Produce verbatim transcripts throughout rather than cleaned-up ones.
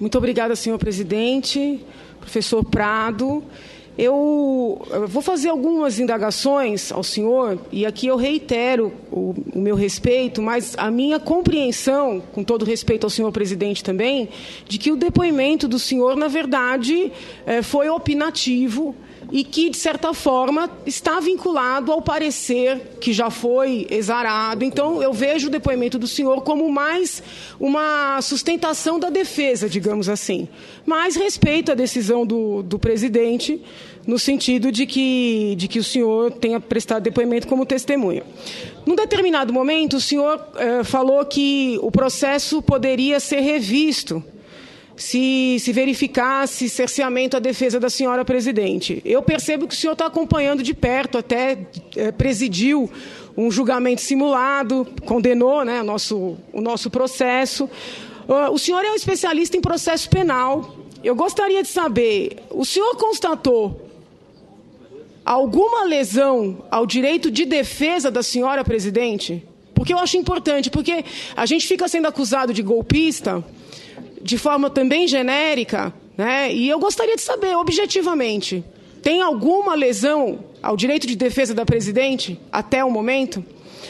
Muito obrigada, senhor presidente, professor Prado. Eu vou fazer algumas indagações ao senhor, e aqui eu reitero o, o meu respeito, mas a minha compreensão, com todo respeito ao senhor presidente também, de que o depoimento do senhor, na verdade, foi opinativo e que, de certa forma, está vinculado ao parecer que já foi exarado. Então, eu vejo o depoimento do senhor como mais uma sustentação da defesa, digamos assim. Mas respeito a decisão do, do presidente, no sentido de que, de que o senhor tenha prestado depoimento como testemunha. Num determinado momento, o senhor eh, falou que o processo poderia ser revisto se, se verificasse cerceamento à defesa da senhora presidente. Eu percebo que o senhor está acompanhando de perto, até eh, presidiu um julgamento simulado, condenou, né, o, nosso, o nosso processo. Uh, o senhor é um especialista em processo penal. Eu gostaria de saber, o senhor constatou alguma lesão ao direito de defesa da senhora presidente? Porque eu acho importante, porque a gente fica sendo acusado de golpista de forma também genérica, né? E eu gostaria de saber, objetivamente, tem alguma lesão ao direito de defesa da presidente até o momento?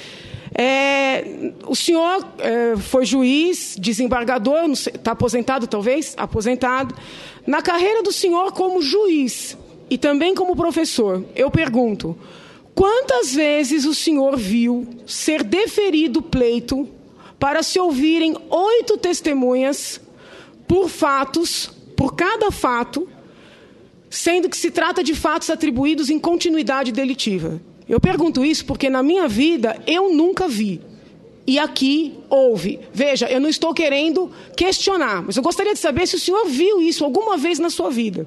É, o senhor é, foi juiz, desembargador, está aposentado talvez? Aposentado. Na carreira do senhor como juiz e também como professor, eu pergunto, quantas vezes o senhor viu ser deferido pleito para se ouvirem oito testemunhas por fatos, por cada fato, sendo que se trata de fatos atribuídos em continuidade delitiva? Eu pergunto isso porque, na minha vida, eu nunca vi. E aqui houve. Veja, eu não estou querendo questionar, mas eu gostaria de saber se o senhor viu isso alguma vez na sua vida.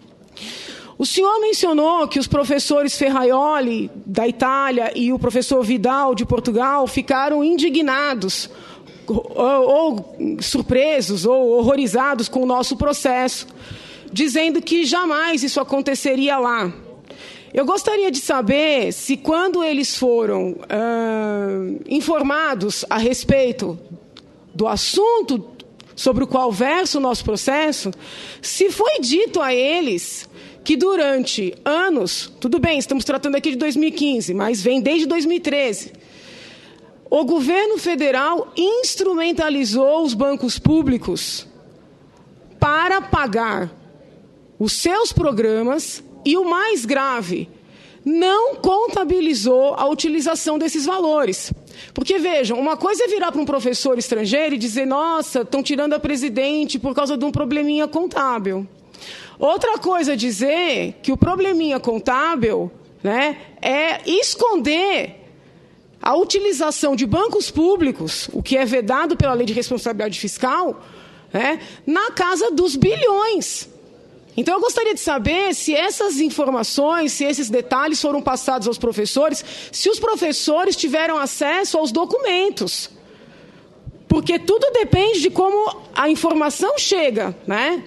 O senhor mencionou que os professores Ferraioli, da Itália, e o professor Vidal, de Portugal, ficaram indignados, ou, ou surpresos, ou horrorizados com o nosso processo, dizendo que jamais isso aconteceria lá. Eu gostaria de saber se, quando eles foram uh, informados a respeito do assunto sobre o qual versa o nosso processo, se foi dito a eles que durante anos, tudo bem, estamos tratando aqui de dois mil e quinze, mas vem desde dois mil e treze, o governo federal instrumentalizou os bancos públicos para pagar os seus programas. E o mais grave, não contabilizou a utilização desses valores. Porque, vejam, uma coisa é virar para um professor estrangeiro e dizer, nossa, estão tirando a presidente por causa de um probleminha contábil. Outra coisa é dizer que o probleminha contábil, né, é esconder a utilização de bancos públicos, o que é vedado pela Lei de Responsabilidade Fiscal, né, na casa dos bilhões. Então, eu gostaria de saber se essas informações, se esses detalhes foram passados aos professores, se os professores tiveram acesso aos documentos. Porque tudo depende de como a informação chega, né?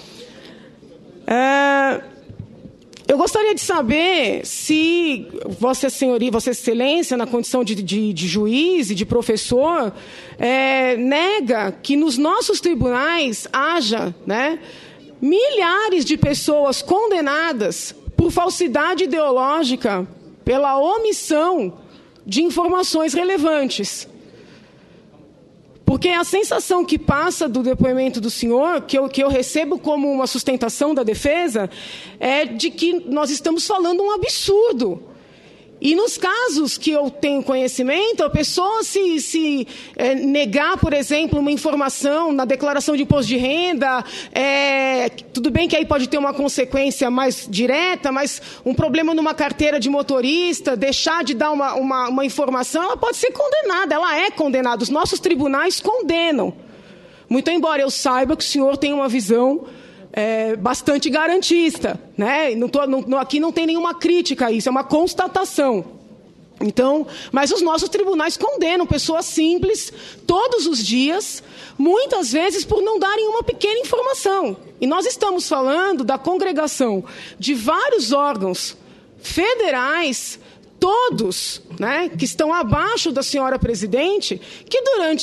É, eu gostaria de saber se Vossa Senhoria, Vossa Excelência, na condição de, de, de juiz e de professor, é, nega que nos nossos tribunais haja, né, milhares de pessoas condenadas por falsidade ideológica, pela omissão de informações relevantes. Porque a sensação que passa do depoimento do senhor, que eu, que eu recebo como uma sustentação da defesa, é de que nós estamos falando um absurdo. E nos casos que eu tenho conhecimento, a pessoa se, se é, negar, por exemplo, uma informação na declaração de imposto de renda, é, tudo bem que aí pode ter uma consequência mais direta, mas um problema numa carteira de motorista, deixar de dar uma, uma, uma informação, ela pode ser condenada, ela é condenada. Os nossos tribunais condenam. Muito embora eu saiba que o senhor tem uma visão É, bastante garantista, né? Não tô, não, aqui não tem nenhuma crítica a isso, é uma constatação. Então, mas os nossos tribunais condenam pessoas simples todos os dias, muitas vezes por não darem uma pequena informação. E nós estamos falando da congregação de vários órgãos federais, todos, né, que estão abaixo da senhora presidente, que durante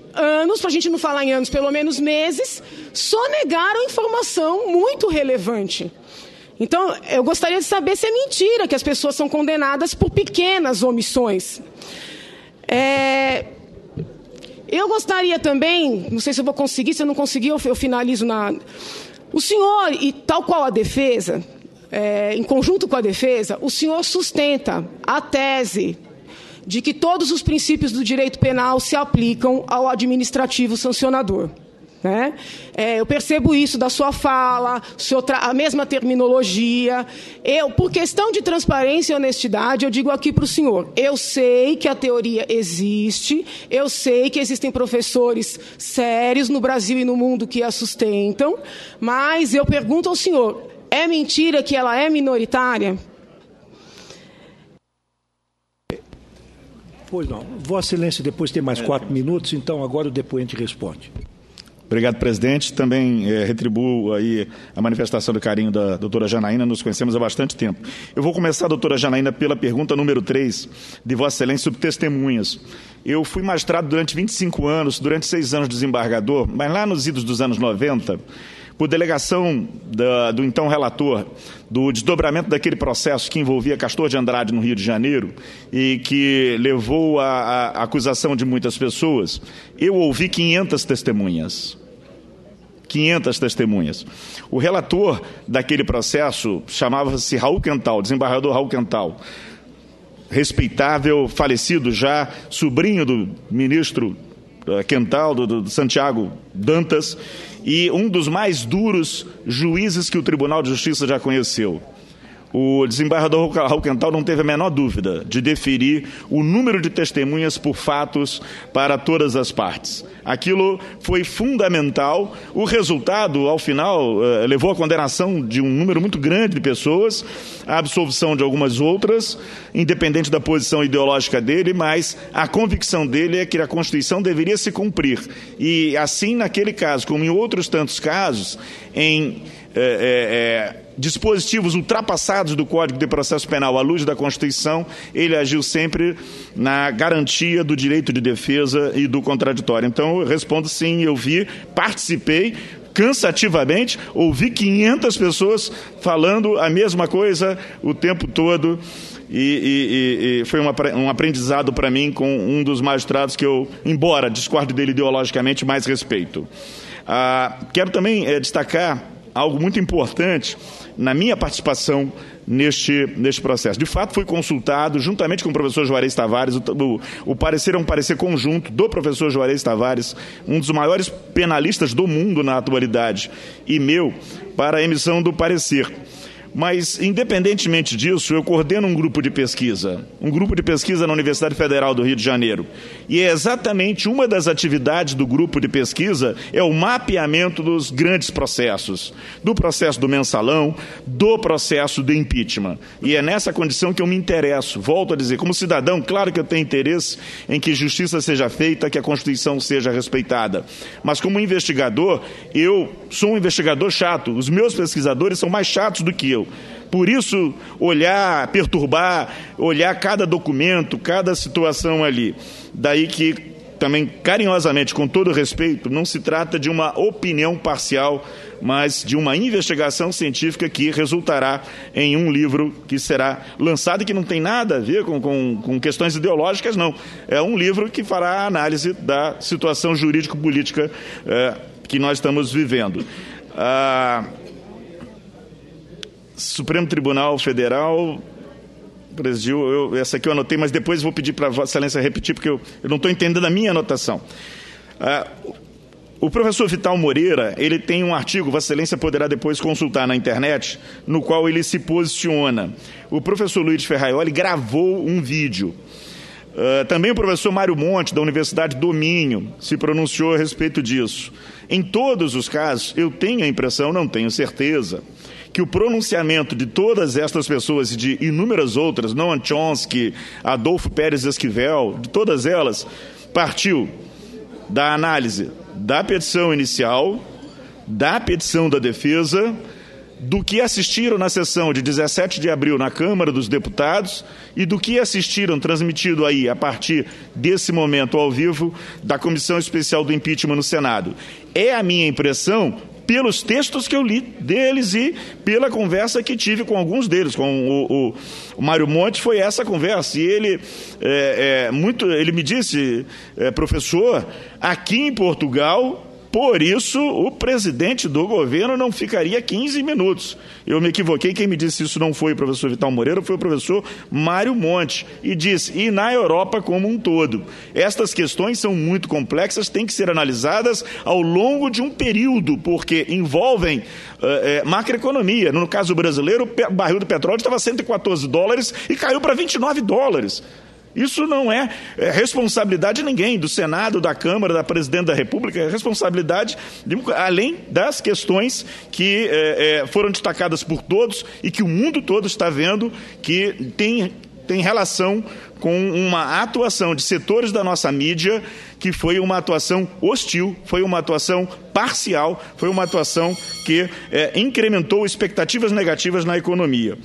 anos, para a gente não falar em anos, pelo menos meses, sonegaram informação muito relevante. Então, eu gostaria de saber se é mentira que as pessoas são condenadas por pequenas omissões. É... Eu gostaria também, não sei se eu vou conseguir, se eu não conseguir, eu finalizo na... O senhor, e tal qual a defesa, é, em conjunto com a defesa, o senhor sustenta a tese de que todos os princípios do direito penal se aplicam ao administrativo sancionador. Né? É, eu percebo isso da sua fala, a mesma terminologia. Eu, por questão de transparência e honestidade, eu digo aqui para o senhor, eu sei que a teoria existe, eu sei que existem professores sérios no Brasil e no mundo que a sustentam, mas eu pergunto ao senhor, é mentira que ela é minoritária? Pois não. Vossa Excelência depois tem mais quatro minutos, então agora o depoente responde. Obrigado, presidente. Também é, retribuo aí a manifestação do carinho da doutora Janaína, nos conhecemos há bastante tempo. Eu vou começar, doutora Janaína, pela pergunta número três de Vossa Excelência sobre testemunhas. Eu fui magistrado durante vinte e cinco anos, durante seis anos desembargador, mas lá nos idos dos anos noventa, por delegação da, do então relator, do desdobramento daquele processo que envolvia Castor de Andrade no Rio de Janeiro e que levou à acusação de muitas pessoas, eu ouvi quinhentas testemunhas. quinhentas testemunhas. O relator daquele processo chamava-se Raul Quental, desembargador Raul Quental, respeitável, falecido já, sobrinho do ministro uh, Quental, do, do Santiago Dantas, e um dos mais duros juízes que o Tribunal de Justiça já conheceu. O desembargador Raul Quental não teve a menor dúvida de deferir o número de testemunhas por fatos para todas as partes. Aquilo foi fundamental. O resultado, ao final, levou à condenação de um número muito grande de pessoas, a absolvição de algumas outras, independente da posição ideológica dele, mas a convicção dele é que a Constituição deveria se cumprir. E assim, naquele caso, como em outros tantos casos, em... É, é, é, dispositivos ultrapassados do Código de Processo Penal à luz da Constituição, ele agiu sempre na garantia do direito de defesa e do contraditório. Então, eu respondo sim, eu vi, participei, cansativamente, ouvi quinhentas pessoas falando a mesma coisa o tempo todo, e, e, e foi uma, um aprendizado para mim com um dos magistrados que eu, embora discorde dele ideologicamente, mais respeito. Ah, quero também é, destacar algo muito importante na minha participação neste, neste processo. De fato, fui consultado, juntamente com o professor Juarez Tavares, o, o, o parecer é um parecer conjunto do professor Juarez Tavares, um dos maiores penalistas do mundo na atualidade, e meu, para a emissão do parecer. Mas, independentemente disso, eu coordeno um grupo de pesquisa, um grupo de pesquisa na Universidade Federal do Rio de Janeiro. E é exatamente uma das atividades do grupo de pesquisa é o mapeamento dos grandes processos, do processo do mensalão, do processo do impeachment. E é nessa condição que eu me interesso. Volto a dizer, como cidadão, claro que eu tenho interesse em que justiça seja feita, que a Constituição seja respeitada. Mas como investigador, eu sou um investigador chato. Os meus pesquisadores são mais chatos do que eu. Por isso, olhar, perturbar, olhar cada documento, cada situação ali. Daí que, também carinhosamente, com todo respeito, não se trata de uma opinião parcial, mas de uma investigação científica que resultará em um livro que será lançado e que não tem nada a ver com, com, com questões ideológicas, não. É um livro que fará a análise da situação jurídico-política é, que nós estamos vivendo. Ah... Supremo Tribunal Federal, presidiu, eu, essa aqui eu anotei, mas depois vou pedir para Vossa Excelência repetir, porque eu, eu não estou entendendo a minha anotação. Ah, o professor Vital Moreira, ele tem um artigo, Vossa Excelência poderá depois consultar na internet, no qual ele se posiciona. O professor Luiz Ferraioli gravou um vídeo. Uh, também o professor Mário Monte, da Universidade do Minho, se pronunciou a respeito disso. Em todos os casos, eu tenho a impressão, não tenho certeza, que o pronunciamento de todas estas pessoas e de inúmeras outras, Noam Chomsky, Adolfo Pérez Esquivel, de todas elas, partiu da análise da petição inicial, da petição da defesa do que assistiram na sessão de dezessete de abril na Câmara dos Deputados e do que assistiram, transmitido aí, a partir desse momento ao vivo, da Comissão Especial do Impeachment no Senado. É a minha impressão, pelos textos que eu li deles e pela conversa que tive com alguns deles, com o, o, o Mário Monte, foi essa conversa. E ele, é, é, muito, ele me disse, é, professor, aqui em Portugal, por isso o presidente do governo não ficaria quinze minutos. Eu me equivoquei, quem me disse isso não foi o professor Vital Moreira, foi o professor Mário Monte. E disse, e na Europa como um todo. Estas questões são muito complexas, têm que ser analisadas ao longo de um período, porque envolvem é, macroeconomia. No caso brasileiro, o barril do petróleo estava a cento e quatorze dólares e caiu para vinte e nove dólares. Isso não é, é responsabilidade de ninguém, do Senado, da Câmara, da Presidente da República, é responsabilidade, de, além das questões que é, é, foram destacadas por todos e que o mundo todo está vendo que tem, tem relação com uma atuação de setores da nossa mídia que foi uma atuação hostil, foi uma atuação parcial, foi uma atuação que é, incrementou expectativas negativas na economia.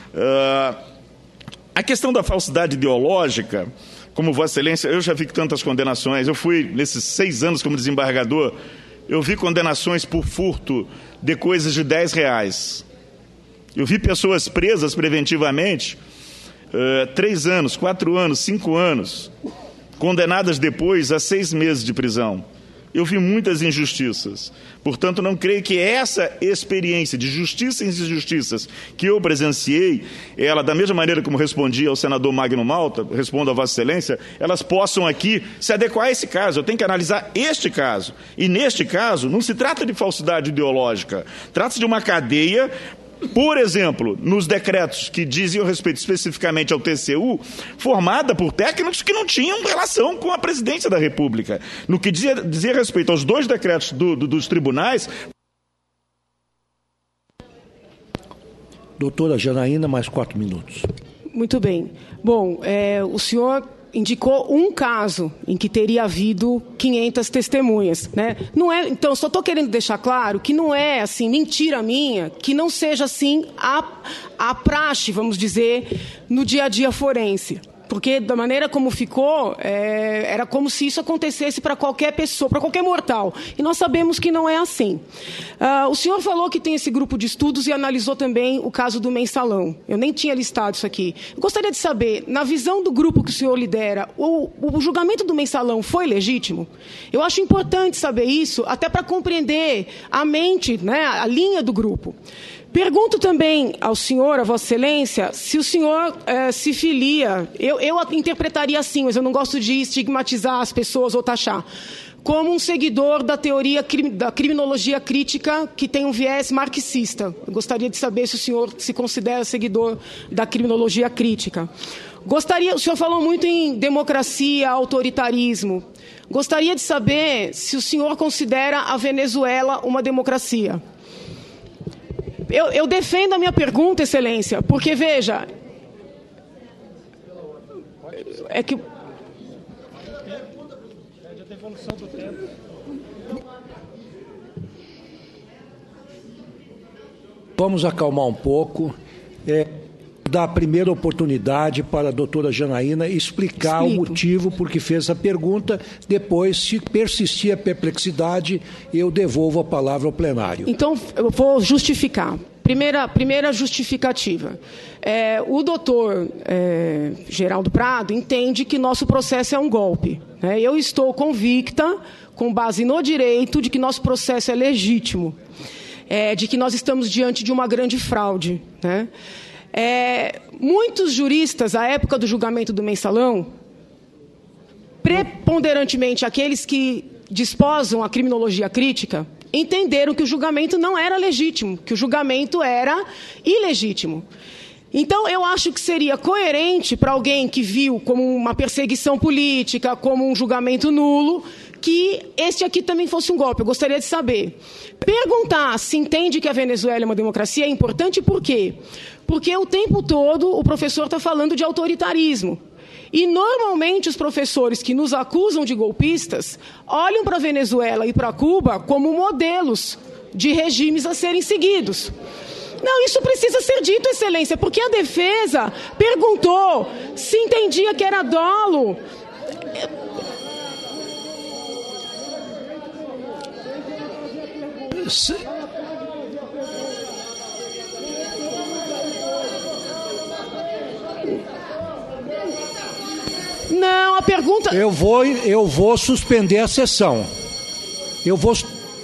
Uh, A questão da falsidade ideológica, como Vossa Excelência, eu já vi tantas condenações, eu fui, nesses seis anos como desembargador, eu vi condenações por furto de coisas de dez reais. Eu vi pessoas presas preventivamente, uh, três anos, quatro anos, cinco anos, condenadas depois a seis meses de prisão. Eu vi muitas injustiças. Portanto, não creio que essa experiência de justiça e injustiças que eu presenciei, ela, da mesma maneira como respondi ao senador Magno Malta, respondo a Vossa Excelência, elas possam aqui se adequar a esse caso. Eu tenho que analisar este caso. E, neste caso, não se trata de falsidade ideológica. Trata-se de uma cadeia. Por exemplo, nos decretos que diziam respeito especificamente ao T C U, formada por técnicos que não tinham relação com a presidência da República. No que dizia, dizia respeito aos dois decretos do, do, dos tribunais... Doutora Janaína, mais quatro minutos. Muito bem. Bom, é, o senhor indicou um caso em que teria havido quinhentas testemunhas, né? Não é, então, só estou querendo deixar claro que não é assim mentira minha, que não seja assim a, a praxe, vamos dizer, no dia a dia forense. Porque, da maneira como ficou, é, era como se isso acontecesse para qualquer pessoa, para qualquer mortal. E nós sabemos que não é assim. Uh, o senhor falou que tem esse grupo de estudos e analisou também o caso do mensalão. Eu nem tinha listado isso aqui. Eu gostaria de saber, na visão do grupo que o senhor lidera, o, o julgamento do mensalão foi legítimo? Eu acho importante saber isso, até para compreender a mente, né, a linha do grupo. Pergunto também ao senhor, a Vossa Excelência, se o senhor eh, se filia, eu, eu interpretaria assim, mas eu não gosto de estigmatizar as pessoas ou taxar, como um seguidor da teoria da criminologia crítica que tem um viés marxista. Eu gostaria de saber se o senhor se considera seguidor da criminologia crítica. Gostaria, o senhor falou muito em democracia, autoritarismo. Gostaria de saber se o senhor considera a Venezuela uma democracia. Eu, eu defendo a minha pergunta, Excelência, porque, veja, é que... Vamos acalmar um pouco. É, dar a primeira oportunidade para a doutora Janaína explicar Explico. o motivo por que fez a pergunta. Depois, se persistir a perplexidade, eu devolvo a palavra ao plenário. Então, eu vou justificar. Primeira, primeira justificativa. É, o doutor é, Geraldo Prado entende que nosso processo é um golpe. Né? Eu estou convicta, com base no direito, de que nosso processo é legítimo. É, de que nós estamos diante de uma grande fraude. Né? É, muitos juristas, à época do julgamento do mensalão, preponderantemente aqueles que desposam a criminologia crítica, entenderam que o julgamento não era legítimo, que o julgamento era ilegítimo. Então, eu acho que seria coerente para alguém que viu como uma perseguição política, como um julgamento nulo, que este aqui também fosse um golpe. Eu gostaria de saber. Perguntar se entende que a Venezuela é uma democracia é importante por quê? Porque o tempo todo o professor está falando de autoritarismo. E, normalmente, os professores que nos acusam de golpistas olham para a Venezuela e para Cuba como modelos de regimes a serem seguidos. Não, isso precisa ser dito, Excelência, porque a defesa perguntou se entendia que era dolo. Se... Não, a pergunta... Eu vou, eu vou suspender a sessão. Eu vou...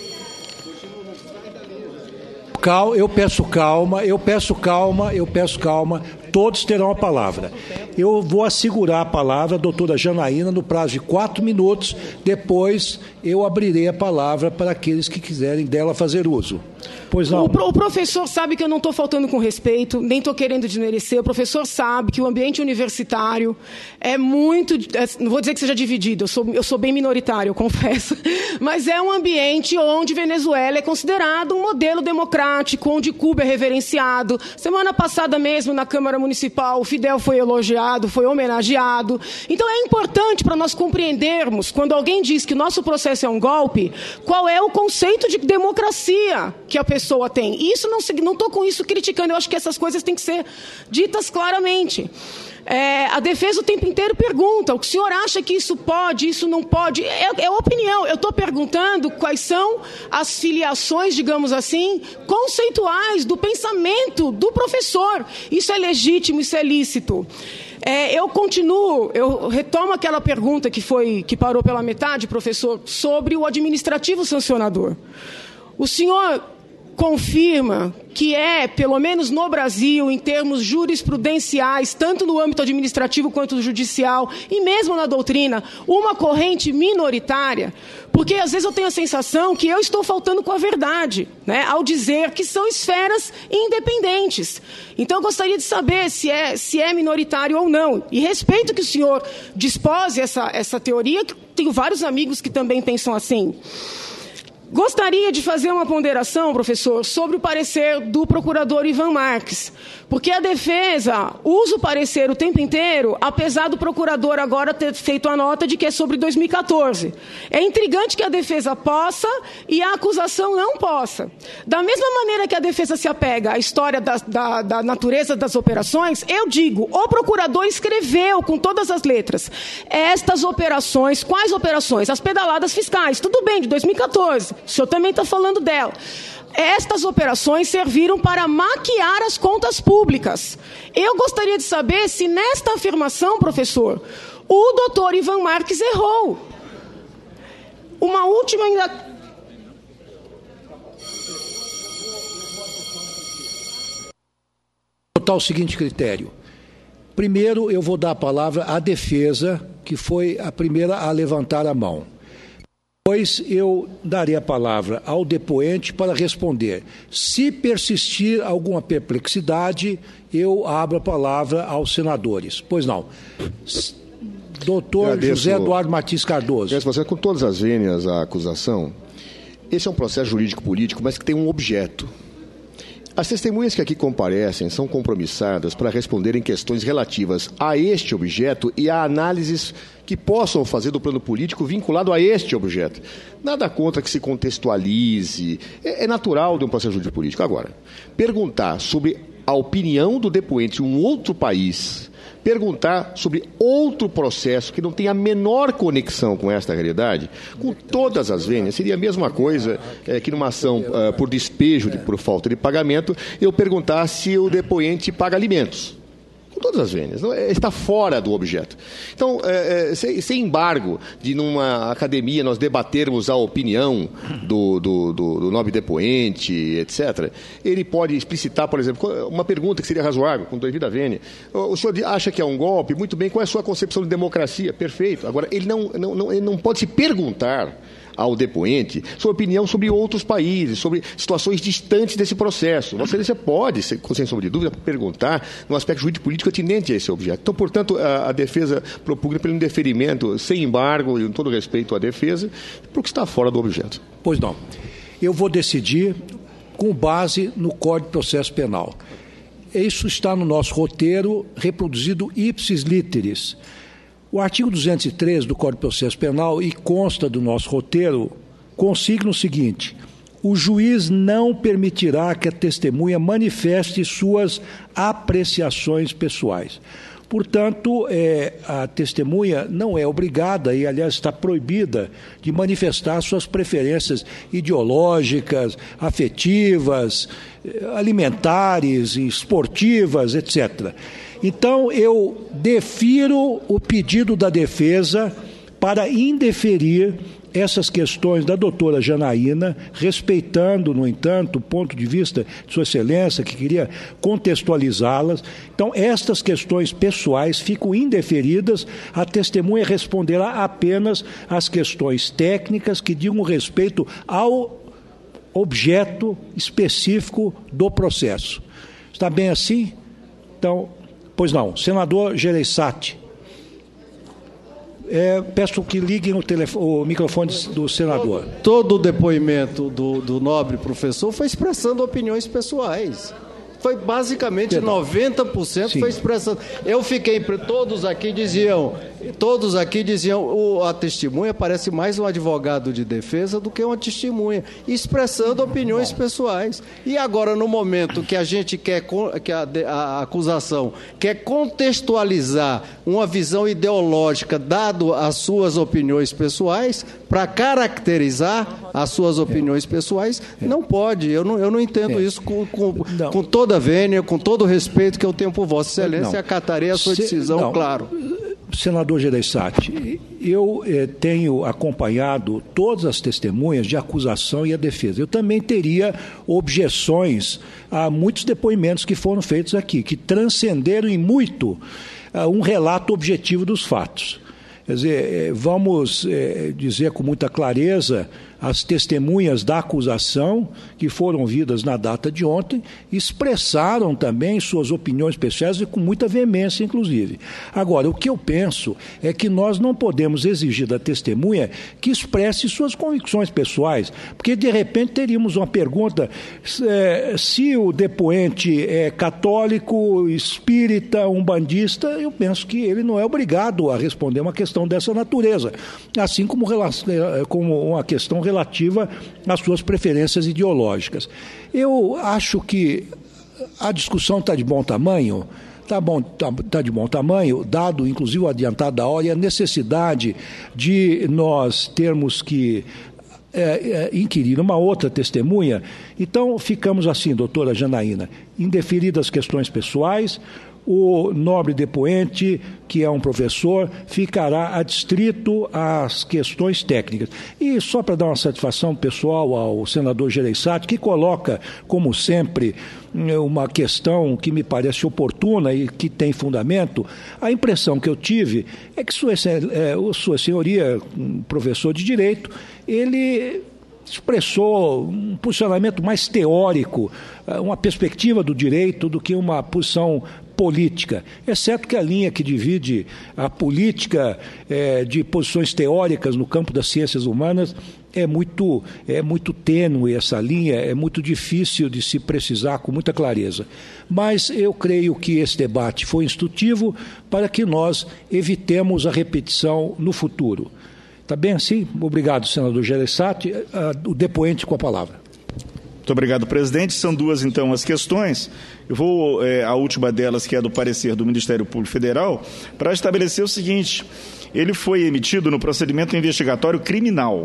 Cal, eu peço calma, eu peço calma, eu peço calma. Todos terão a palavra. Eu vou assegurar a palavra à doutora Janaína no prazo de quatro minutos. Depois eu abrirei a palavra para aqueles que quiserem dela fazer uso. Pois não. O, pro, o professor sabe que eu não estou faltando com respeito, nem estou querendo desmerecer. O professor sabe que o ambiente universitário é muito... É, não vou dizer que seja dividido, eu sou, eu sou bem minoritário, eu confesso. Mas é um ambiente onde Venezuela é considerado um modelo democrático, onde Cuba é reverenciado. Semana passada mesmo, na Câmara Municipal, o Fidel foi elogiado, foi homenageado. Então é importante para nós compreendermos, quando alguém diz que o nosso processo é um golpe, qual é o conceito de democracia que a pessoa tem. E isso não estou com isso criticando, eu acho que essas coisas têm que ser ditas claramente. É, a defesa o tempo inteiro pergunta, o senhor acha que isso pode, isso não pode? É, é opinião, eu estou perguntando quais são as filiações, digamos assim, conceituais do pensamento do professor. Isso é legítimo, isso é lícito. É, eu continuo, eu retomo aquela pergunta que, foi, que parou pela metade, professor, sobre o administrativo sancionador. O senhor confirma que é, pelo menos no Brasil, em termos jurisprudenciais, tanto no âmbito administrativo quanto no judicial, e mesmo na doutrina, uma corrente minoritária? Porque às vezes eu tenho a sensação que eu estou faltando com a verdade, né, ao dizer que são esferas independentes. Então eu gostaria de saber se é, se é minoritário ou não. E respeito que o senhor dispose essa, essa teoria, que tenho vários amigos que também pensam assim. Gostaria de fazer uma ponderação, professor, sobre o parecer do procurador Ivan Marques, porque a defesa usa o parecer o tempo inteiro, apesar do procurador agora ter feito a nota de que é sobre dois mil e quatorze. É intrigante que a defesa possa e a acusação não possa. Da mesma maneira que a defesa se apega à história da, da, da natureza das operações, eu digo, o procurador escreveu com todas as letras estas operações. Quais operações? As pedaladas fiscais. Tudo bem, de dois mil e quatorze. O senhor também está falando dela. Estas operações serviram para maquiar as contas públicas. Eu gostaria de saber se nesta afirmação, professor, o doutor Ivan Marques errou. Uma última ainda... Botar o seguinte critério. Primeiro, eu vou dar a palavra à defesa, que foi a primeira a levantar a mão. Depois eu darei a palavra ao depoente para responder. Se persistir alguma perplexidade, eu abro a palavra aos senadores. Pois não. Doutor Agradeço, José Eduardo Martins Cardoso. Você, com todas as vênias à acusação, esse é um processo jurídico-político, mas que tem um objeto. As testemunhas que aqui comparecem são compromissadas para responderem questões relativas a este objeto e a análises que possam fazer do plano político vinculado a este objeto. Nada contra que se contextualize, é, é natural de um processo jurídico político. Agora, perguntar sobre a opinião do depoente em um outro país, perguntar sobre outro processo que não tem a menor conexão com esta realidade, com todas as vênias, seria a mesma coisa é, que numa ação uh, por despejo, de, por falta de pagamento, eu perguntar se o depoente paga alimentos. Com todas as vênias, não, é, está fora do objeto. Então, é, é, sem, sem embargo de numa academia nós debatermos a opinião do, do, do, do nobre depoente, etcétera, ele pode explicitar, por exemplo, uma pergunta que seria razoável, com devida vênia. O, o senhor acha que é um golpe? Muito bem, qual é a sua concepção de democracia? Perfeito. Agora, ele não, não, não, ele não pode se perguntar ao depoente sua opinião sobre outros países, sobre situações distantes desse processo. Vossa Excelência pode, sem sombra de dúvida, perguntar no aspecto jurídico-político atinente a esse objeto. Então, portanto, a, a defesa propugna pelo indeferimento, sem embargo, e com todo respeito à defesa, porque está fora do objeto. Pois não. Eu vou decidir com base no Código de Processo Penal. Isso está no nosso roteiro, reproduzido ipsis literis. O artigo duzentos e treze do Código de Processo Penal, e consta do nosso roteiro, consigna o seguinte: o juiz não permitirá que a testemunha manifeste suas apreciações pessoais. Portanto, é, a testemunha não é obrigada, e aliás está proibida, de manifestar suas preferências ideológicas, afetivas, alimentares, esportivas, etcétera. Então, eu defiro o pedido da defesa para indeferir essas questões da doutora Janaína, respeitando, no entanto, o ponto de vista de Sua Excelência, que queria contextualizá-las. Então, estas questões pessoais ficam indeferidas, a testemunha responderá apenas às questões técnicas que digam respeito ao objeto específico do processo. Está bem assim? Então, pois não. Senador Gereissati. É, peço que liguem o, telefone, o microfone do senador. Todo o depoimento do, do nobre professor foi expressando opiniões pessoais. Foi basicamente Perdão. noventa por cento Sim. foi expressando. Eu fiquei, todos aqui diziam, todos aqui diziam, o, a testemunha parece mais um advogado de defesa do que uma testemunha, expressando opiniões Bom. pessoais. E agora, no momento que a gente quer, que a, a acusação quer contextualizar uma visão ideológica dado às suas opiniões pessoais, para caracterizar as suas opiniões pessoais, é. não pode. Eu não, eu não entendo é. isso com, com, com toda a vênia, com todo o respeito que eu tenho por Vossa Excelência, e acatarei a sua Se, decisão, não. claro. Senador Gereissati, eu eh, tenho acompanhado todas as testemunhas de acusação e a defesa. Eu também teria objeções a muitos depoimentos que foram feitos aqui, que transcenderam em muito uh, um relato objetivo dos fatos. Quer dizer, vamos é, dizer com muita clareza, as testemunhas da acusação, que foram ouvidas na data de ontem, expressaram também suas opiniões pessoais e com muita veemência, inclusive. Agora, o que eu penso é que nós não podemos exigir da testemunha que expresse suas convicções pessoais, porque, de repente, teríamos uma pergunta, é, se o depoente é católico, espírita, umbandista, eu penso que ele não é obrigado a responder uma questão dessa natureza, assim como, como uma questão relacionada relativa às suas preferências ideológicas. Eu acho que a discussão está de bom tamanho, está bom, tá, tá de bom tamanho, dado inclusive o adiantado da hora e a necessidade de nós termos que é, é, inquirir uma outra testemunha. Então, ficamos assim, doutora Janaína, indeferidas questões pessoais, o nobre depoente, que é um professor, ficará adstrito às questões técnicas. E só para dar uma satisfação pessoal ao senador Gereissati, que coloca, como sempre, uma questão que me parece oportuna e que tem fundamento, a impressão que eu tive é que sua, é, sua senhoria, um professor de direito, ele expressou um posicionamento mais teórico, uma perspectiva do direito do que uma posição política, exceto que a linha que divide a política é, de posições teóricas no campo das ciências humanas é muito, é muito tênue, essa linha é muito difícil de se precisar com muita clareza. Mas eu creio que esse debate foi instrutivo para que nós evitemos a repetição no futuro. Está bem assim? Obrigado, senador Gereissati. O depoente com a palavra. Muito obrigado, presidente. São duas, então, as questões. Eu vou, é, a última delas, que é do parecer do Ministério Público Federal, para estabelecer o seguinte: ele foi emitido no procedimento investigatório criminal,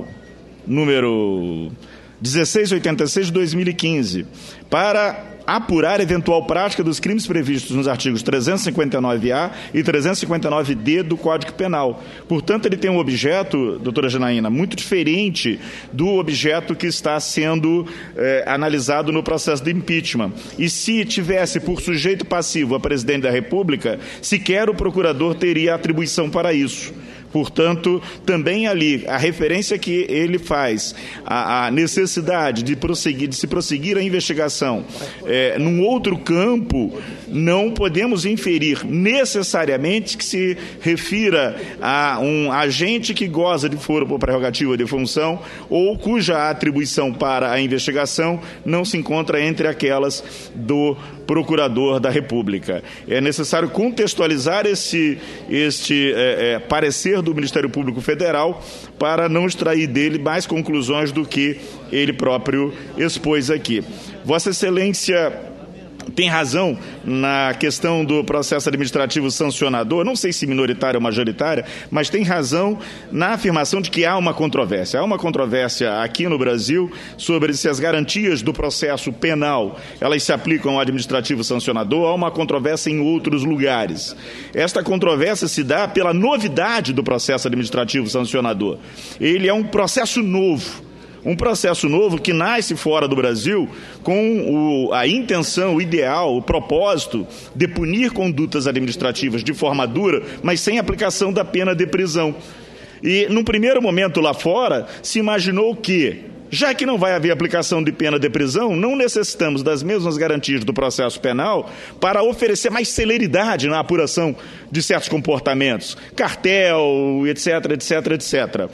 número dezesseis oitenta e seis de dois mil e quinze, para apurar eventual prática dos crimes previstos nos artigos trezentos e cinquenta e nove A e trezentos e cinquenta e nove D do Código Penal. Portanto, ele tem um objeto, doutora Janaína, muito diferente do objeto que está sendo eh, analisado no processo de impeachment. E se tivesse por sujeito passivo a presidente da República, sequer o procurador teria atribuição para isso. Portanto, também ali, a referência que ele faz à, à necessidade de, prosseguir, de se prosseguir a investigação é, num outro campo, não podemos inferir necessariamente que se refira a um agente que goza de foro por prerrogativa de função ou cuja atribuição para a investigação não se encontra entre aquelas do Procurador da República. É necessário contextualizar esse, este é, é, parecer dever do Ministério Público Federal para não extrair dele mais conclusões do que ele próprio expôs aqui. Vossa Excelência tem razão na questão do processo administrativo sancionador, não sei se minoritária ou majoritária, mas tem razão na afirmação de que há uma controvérsia. Há uma controvérsia aqui no Brasil sobre se as garantias do processo penal elas se aplicam ao administrativo sancionador, há uma controvérsia em outros lugares. Esta controvérsia se dá pela novidade do processo administrativo sancionador. Ele é um processo novo. Um processo novo que nasce fora do Brasil com o, a intenção, o ideal, o propósito de punir condutas administrativas de forma dura, mas sem aplicação da pena de prisão. E, num primeiro momento lá fora, se imaginou que, já que não vai haver aplicação de pena de prisão, não necessitamos das mesmas garantias do processo penal para oferecer mais celeridade na apuração de certos comportamentos, cartel, etc, etc, etcétera.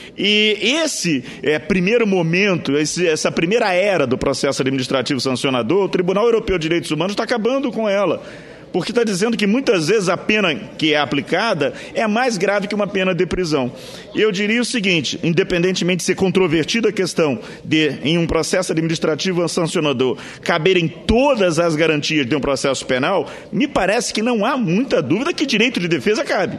E esse é, primeiro momento, esse, essa primeira era do processo administrativo sancionador, o Tribunal Europeu de Direitos Humanos está acabando com ela, porque está dizendo que muitas vezes a pena que é aplicada é mais grave que uma pena de prisão. Eu diria o seguinte, independentemente de ser controvertida a questão de, em um processo administrativo sancionador, caberem todas as garantias de um processo penal, me parece que não há muita dúvida que direito de defesa cabe.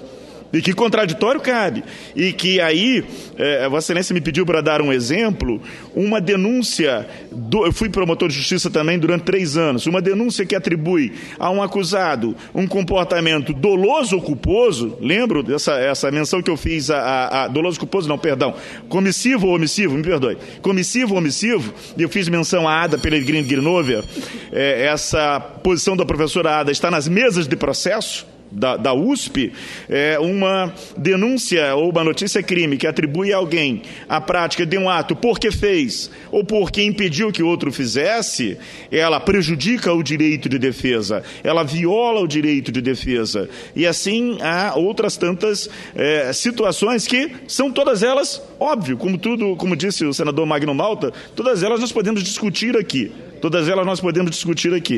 E que contraditório cabe. E que aí, é, Vossa Excelência me pediu para dar um exemplo, uma denúncia, do, eu fui promotor de justiça também durante três anos, uma denúncia que atribui a um acusado um comportamento doloso ou culposo, lembro dessa essa menção que eu fiz, a, a, a doloso culposo, não, perdão, comissivo ou omissivo, me perdoe, comissivo ou omissivo, e eu fiz menção à Ada Pellegrini Grinovia, é, essa posição da professora Ada está nas mesas de processo, Da, da U S P, é, uma denúncia ou uma notícia crime que atribui a alguém a prática de um ato porque fez ou porque impediu que outro fizesse, ela prejudica o direito de defesa, ela viola o direito de defesa. E assim há outras tantas é, situações que são todas elas, óbvio, como tudo, como disse o senador Magno Malta, todas elas nós podemos discutir aqui. Todas elas nós podemos discutir aqui,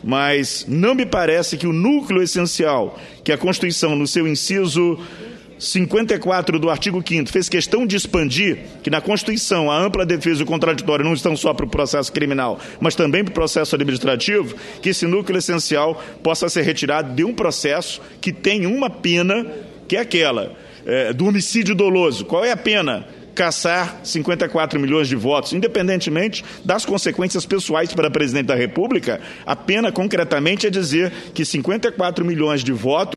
mas não me parece que o núcleo essencial que a Constituição, no seu inciso cinquenta e quatro do artigo quinto, fez questão de expandir, que na Constituição a ampla defesa e o contraditório não estão só para o processo criminal, mas também para o processo administrativo, que esse núcleo essencial possa ser retirado de um processo que tem uma pena, que é aquela é, do homicídio doloso. Qual é a pena? Caçar cinquenta e quatro milhões de votos, independentemente das consequências pessoais para o presidente da República, a pena concretamente é dizer que cinquenta e quatro milhões de votos